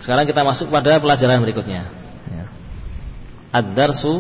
Sekarang kita masuk pada pelajaran berikutnya. Ya. Ad-darsu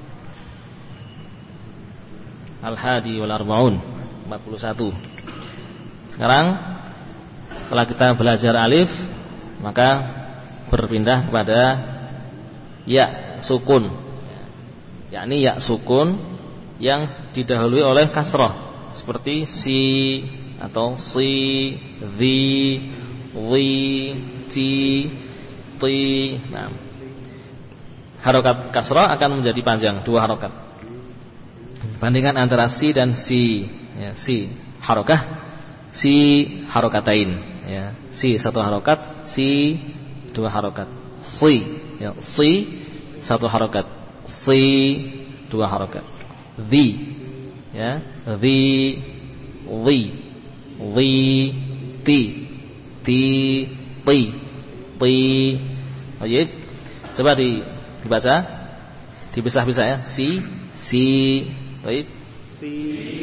Al-Hadi wal Arba'un 41. Sekarang setelah kita belajar alif, maka berpindah kepada ya sukun. Yakni ya sukun yang didahului oleh kasrah, seperti si atau si, zi, wi, ti, ti. Nah, harokat kasrah akan menjadi panjang, 2 harokat. Bandingkan antara si dan si, ya, si harokah, si harokatain, ya, si 1 harokat, si 2 harokat, si, ya, si 1 harokat, si 2 harokat, zi, ya, zi, wi, wi, ti, ti, ti, ti. Baik, coba dibaca, dipisah-pisah ya, si, baik, si,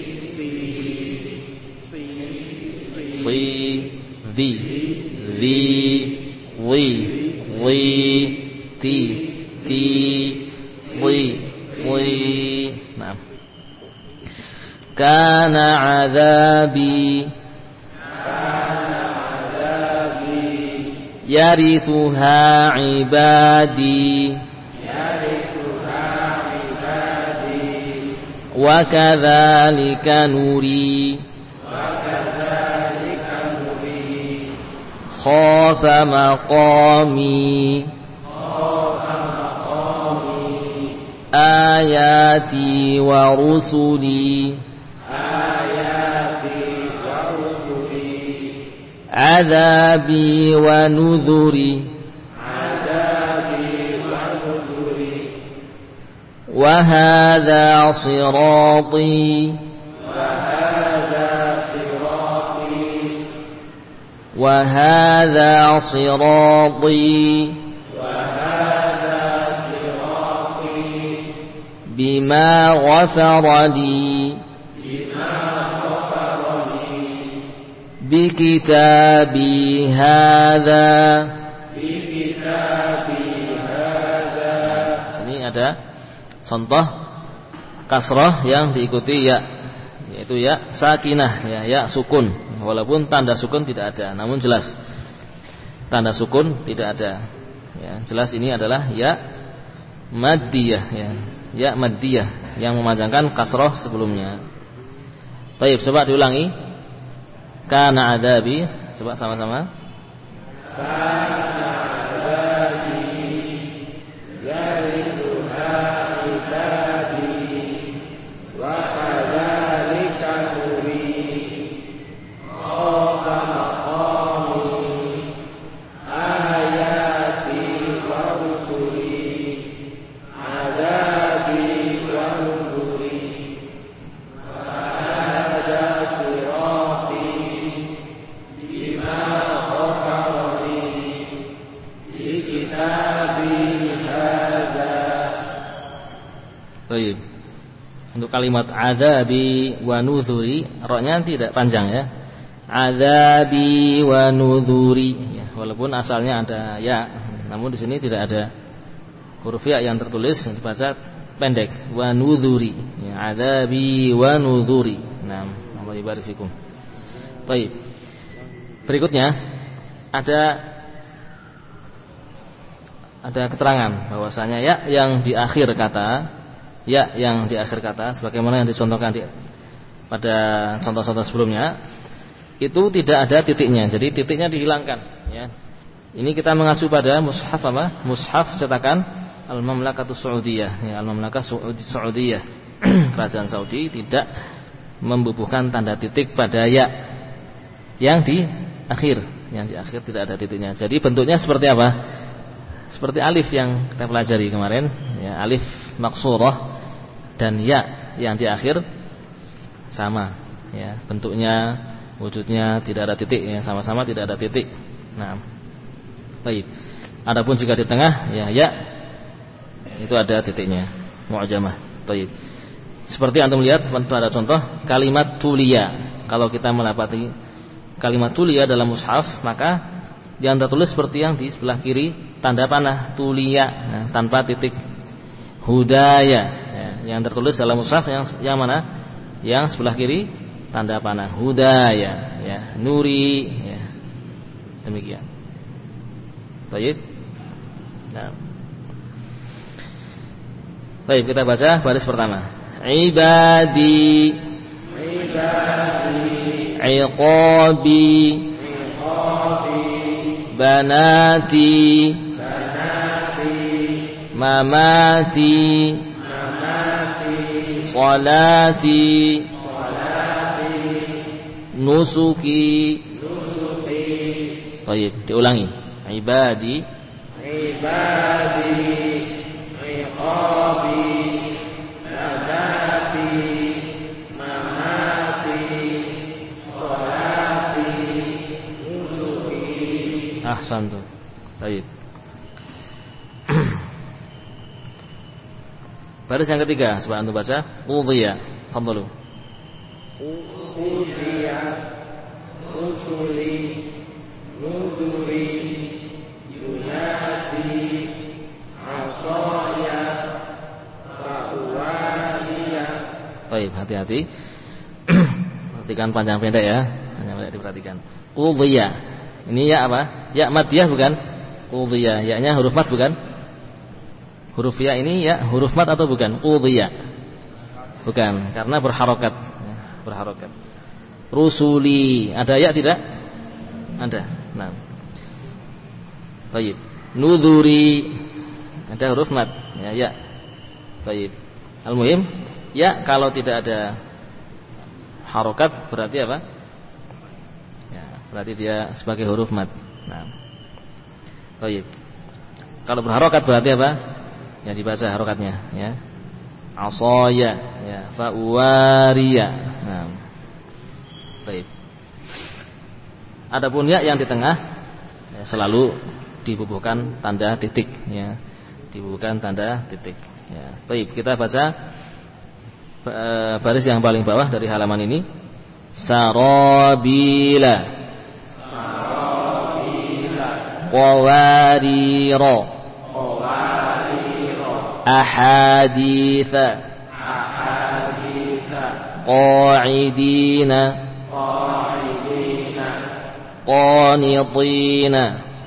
zi, wi, ti, wi. Nah, kana azabi yarithuha ibadi wa kadzalika nuri khafa maqami ayati wa rusuli azabi wa nuzuri wa hadha sirati wa hadha sirati bima ghafara li bikitabi hadza. Sini ada contoh kasrah yang diikuti ya, yaitu ya sakinah, ya sukun, walaupun tanda sukun tidak ada, namun jelas tanda sukun tidak ada, ya jelas ini adalah ya maddiyah, ya maddiyah yang memanjangkan kasrah sebelumnya. Baik, coba diulangi. Kana adabi, coba sama-sama. Kana adabi yarithuha ibadi wa kadzalika nuri khafa maqami ayati wa rusuli azabi wa nuzuri wa hadza sirati bima ghafarani bi kitabi hadza. Baik. Untuk kalimat azabi wa nuzuri, ra-nya tidak panjang ya. Azabi wa nuzuri, ya, walaupun asalnya ada ya, namun di sini tidak ada huruf ya yang tertulis, dibaca pendek. Wa nuzuri, ya, azabi wa nuzuri. Nah, Allah barik fikum. Baik. Berikutnya ada keterangan bahwasanya ya yang di akhir kata sebagaimana yang dicontohkan pada contoh-contoh sebelumnya itu tidak ada titiknya. Jadi titiknya dihilangkan ya. Ini kita mengacu pada mushaf apa? Mushaf cetakan Al-Mamlakatus Saudiyah, ya, Al-Mamlakah Saudiyah. Kerajaan Saudi tidak membubuhkan tanda titik pada ya yang di akhir tidak ada titiknya. Jadi bentuknya seperti apa? Seperti alif yang kita pelajari kemarin, ya, alif maksurah dan ya yang di akhir sama, ya, bentuknya, wujudnya tidak ada titik, ya, sama-sama tidak ada titik. Nah, baik. Adapun jika di tengah, ya itu ada titiknya, mu'jamah. Baik. Seperti antum lihat pada contoh kalimat tuliya. Kalau kita mendapati kalimat tuliya dalam mushaf, maka yang tertulis seperti yang di sebelah kiri tanda panah tuliya, nah, tanpa titik. Hudaya, ya, yang tertulis dalam mushaf yang mana? Yang sebelah kiri tanda panah hudaya, ya, nuri, ya. Demikian. Baik. Nah. Baik, kita baca baris pertama. Ibadi, iqabi, banati, mamati, salati, nusuki. Baik, diulangi. Ibadi, iqabi, banati, mamati, salati, nusuki. Ahsantu. Baik. Baris yang ketiga, coba antum baca. Qudhiya. Fadhalu. Qudhiya, usuli, nuduri, yunadi, asaya, fa'uwaliya. Baik, hati-hati. Perhatikan panjang pendek ya. Panjang pendek diperhatikan. Qudhiya. Ini ya apa? Ya madiyah bukan? Qudhiya. Ya-nya huruf mad bukan? Huruf ya ini ya huruf mat atau bukan? Qudhiya. Bukan, karena berharokat. Berharokat. Rusuli, ada ya tidak? Ada. Nah. Baik. Nudhuri, ada huruf mat. Ya, ya. Baik. Al-muhim, ya kalau tidak ada harokat berarti apa? Ya, berarti dia sebagai huruf mat. Nah. Baik. Kalau berharokat berarti apa? Ya dibaca harokatnya ya. Asaya ya, fa'uwariya. Nah. Baik. Adapun ya yang di tengah ya, selalu dibubuhkan tanda titik ya. Dibubuhkan tanda titik ya. Baik, kita baca baris yang paling bawah dari halaman ini. Sarabila, qawarira, ahaditha, qa'idina, qanitina.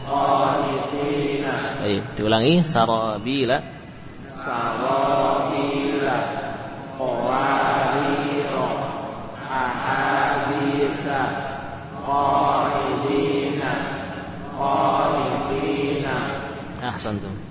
Baik, diulangi. Sarabila, qawarira, ahaditha, qa'idina, qanitina. Ahsantum.